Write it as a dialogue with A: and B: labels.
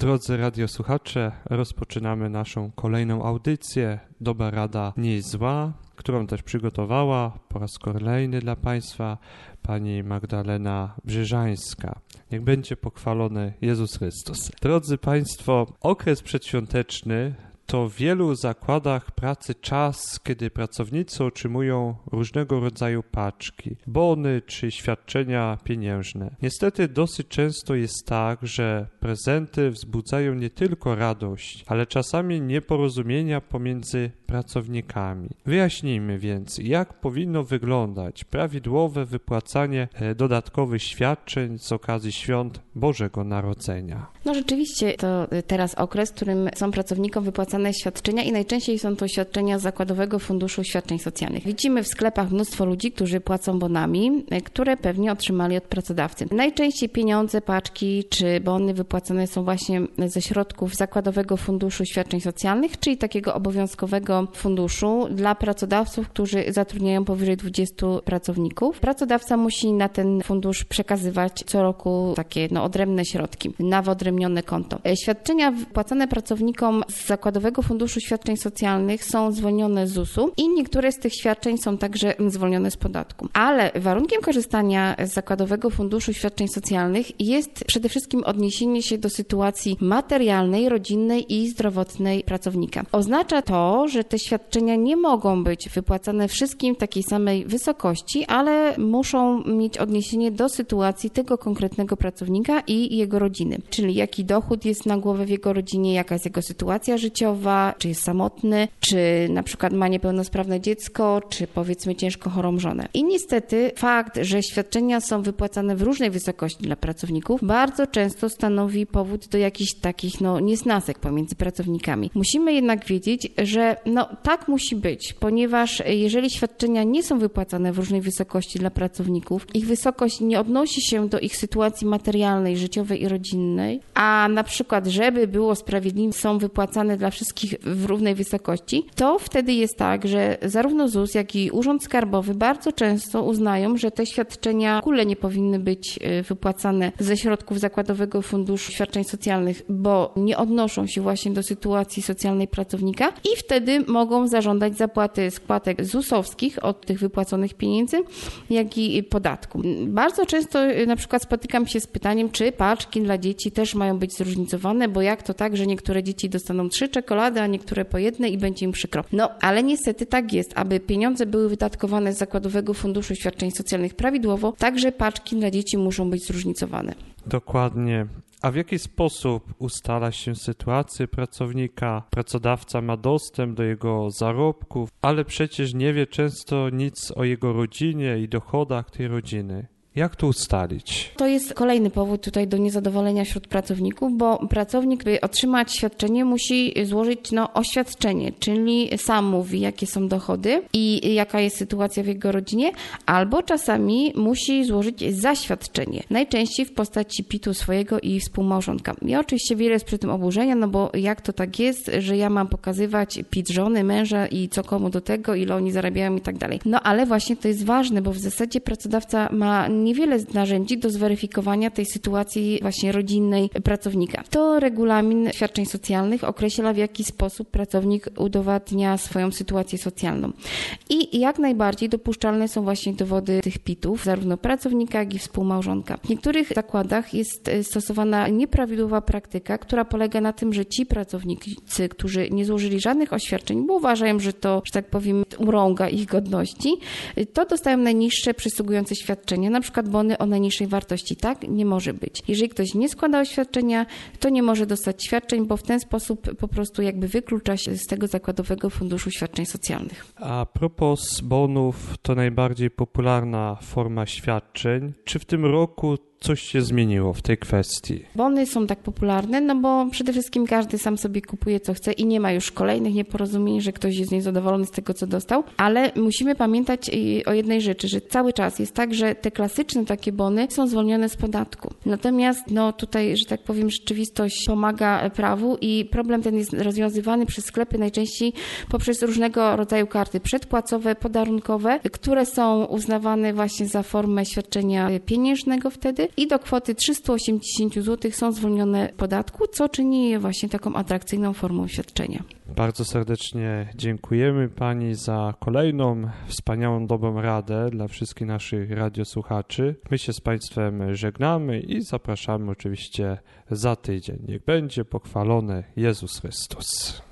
A: Drodzy radiosłuchacze, rozpoczynamy naszą kolejną audycję Dobra Rada nie jest zła, którą też przygotowała po raz kolejny dla Państwa pani Magdalena Brzyżańska. Niech będzie pochwalony Jezus Chrystus. Drodzy Państwo, okres przedświąteczny to w wielu zakładach pracy czas, kiedy pracownicy otrzymują różnego rodzaju paczki, bony czy świadczenia pieniężne. Niestety dosyć często jest tak, że prezenty wzbudzają nie tylko radość, ale czasami nieporozumienia pomiędzy pracownikami. Wyjaśnijmy więc, jak powinno wyglądać prawidłowe wypłacanie dodatkowych świadczeń z okazji świąt Bożego Narodzenia.
B: No rzeczywiście to teraz okres, w którym są pracownikom wypłacane świadczenia i najczęściej są to świadczenia z Zakładowego Funduszu Świadczeń Socjalnych. Widzimy w sklepach mnóstwo ludzi, którzy płacą bonami, które pewnie otrzymali od pracodawcy. Najczęściej pieniądze, paczki czy bony wypłacane są właśnie ze środków Zakładowego Funduszu Świadczeń Socjalnych, czyli takiego obowiązkowego funduszu dla pracodawców, którzy zatrudniają powyżej 20 pracowników. Pracodawca musi na ten fundusz przekazywać co roku takie odrębne środki na wyodrębnione konto. Świadczenia wypłacane pracownikom z Zakładowego Funduszu Świadczeń Socjalnych są zwolnione z ZUS-u i niektóre z tych świadczeń są także zwolnione z podatku. Ale warunkiem korzystania z Zakładowego Funduszu Świadczeń Socjalnych jest przede wszystkim odniesienie się do sytuacji materialnej, rodzinnej i zdrowotnej pracownika. Oznacza to, że te świadczenia nie mogą być wypłacane wszystkim w takiej samej wysokości, ale muszą mieć odniesienie do sytuacji tego konkretnego pracownika i jego rodziny. Czyli jaki dochód jest na głowę w jego rodzinie, jaka jest jego sytuacja życiowa, czy jest samotny, czy na przykład ma niepełnosprawne dziecko, czy powiedzmy ciężko chorą żonę. I niestety fakt, że świadczenia są wypłacane w różnej wysokości dla pracowników, bardzo często stanowi powód do jakichś takich niesnasek pomiędzy pracownikami. Musimy jednak wiedzieć, że tak musi być, ponieważ jeżeli świadczenia nie są wypłacane w różnej wysokości dla pracowników, ich wysokość nie odnosi się do ich sytuacji materialnej, życiowej i rodzinnej, a na przykład, żeby było sprawiedliwe, są wypłacane dla wszystkich w równej wysokości, to wtedy jest tak, że zarówno ZUS, jak i Urząd Skarbowy bardzo często uznają, że te świadczenia w ogóle nie powinny być wypłacane ze środków Zakładowego Funduszu Świadczeń Socjalnych, bo nie odnoszą się właśnie do sytuacji socjalnej pracownika i wtedy mogą zażądać zapłaty składek ZUS-owskich od tych wypłaconych pieniędzy, jak i podatku. Bardzo często na przykład spotykam się z pytaniem, czy paczki dla dzieci też mają być zróżnicowane, bo jak to tak, że niektóre dzieci dostaną 3 czekolady, a niektóre po jednej i będzie im przykro. Ale niestety tak jest. Aby pieniądze były wydatkowane z Zakładowego Funduszu Świadczeń Socjalnych prawidłowo, także paczki dla dzieci muszą być zróżnicowane.
A: Dokładnie. A w jaki sposób ustala się sytuację pracownika? Pracodawca ma dostęp do jego zarobków, ale przecież nie wie często nic o jego rodzinie i dochodach tej rodziny. Jak to ustalić?
B: To jest kolejny powód tutaj do niezadowolenia wśród pracowników, bo pracownik, by otrzymać świadczenie, musi złożyć oświadczenie, czyli sam mówi, jakie są dochody i jaka jest sytuacja w jego rodzinie, albo czasami musi złożyć zaświadczenie, najczęściej w postaci PIT-u swojego i współmałżonka. Ja oczywiście wiele jest przy tym oburzenia, bo jak to tak jest, że ja mam pokazywać PIT żony, męża i co komu do tego, ile oni zarabiają i tak dalej. Ale właśnie to jest ważne, bo w zasadzie pracodawca ma niewiele narzędzi do zweryfikowania tej sytuacji właśnie rodzinnej pracownika. To regulamin świadczeń socjalnych określa, w jaki sposób pracownik udowadnia swoją sytuację socjalną. I jak najbardziej dopuszczalne są właśnie dowody tych PIT-ów, zarówno pracownika, jak i współmałżonka. W niektórych zakładach jest stosowana nieprawidłowa praktyka, która polega na tym, że ci pracownicy, którzy nie złożyli żadnych oświadczeń, bo uważają, że to, że tak powiem, urąga ich godności, to dostają najniższe przysługujące świadczenia, na przykład bony o najniższej wartości. Tak nie może być. Jeżeli ktoś nie składa oświadczenia, to nie może dostać świadczeń, bo w ten sposób po prostu wyklucza się z tego Zakładowego Funduszu Świadczeń Socjalnych.
A: A propos bonów, to najbardziej popularna forma świadczeń. Czy w tym roku coś się zmieniło w tej kwestii?
B: Bony są tak popularne, bo przede wszystkim każdy sam sobie kupuje co chce i nie ma już kolejnych nieporozumień, że ktoś jest niezadowolony z tego, co dostał, ale musimy pamiętać o jednej rzeczy, że cały czas jest tak, że te klasyczne takie bony są zwolnione z podatku. Natomiast tutaj, że tak powiem, rzeczywistość pomaga prawu i problem ten jest rozwiązywany przez sklepy najczęściej poprzez różnego rodzaju karty przedpłacowe, podarunkowe, które są uznawane właśnie za formę świadczenia pieniężnego wtedy i do kwoty 380 zł są zwolnione podatku, co czyni je właśnie taką atrakcyjną formą świadczenia.
A: Bardzo serdecznie dziękujemy Pani za kolejną wspaniałą, dobrą radę dla wszystkich naszych radiosłuchaczy. My się z Państwem żegnamy i zapraszamy oczywiście za tydzień. Niech będzie pochwalony Jezus Chrystus.